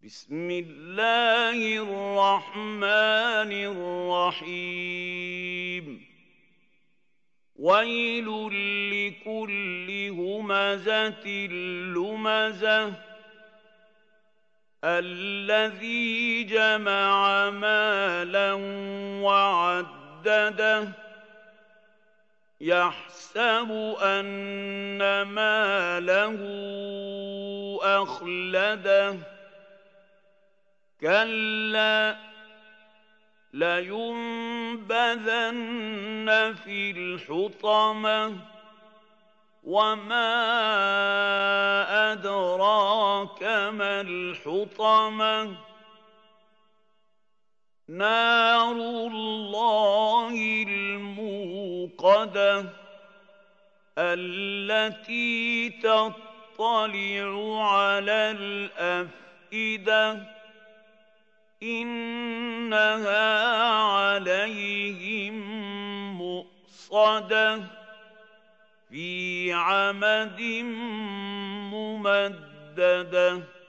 بسم الله الرحمن الرحيم ويل لكل همزة لمزة الذي جمع مالا وعدده يحسب أن ماله أخلده كلا لينبذن في الحطمة وما أدراك ما الحطمة نار الله الموقدة التي تطلع على الأفئدة إنها عليهم مؤصدة في عمد ممددة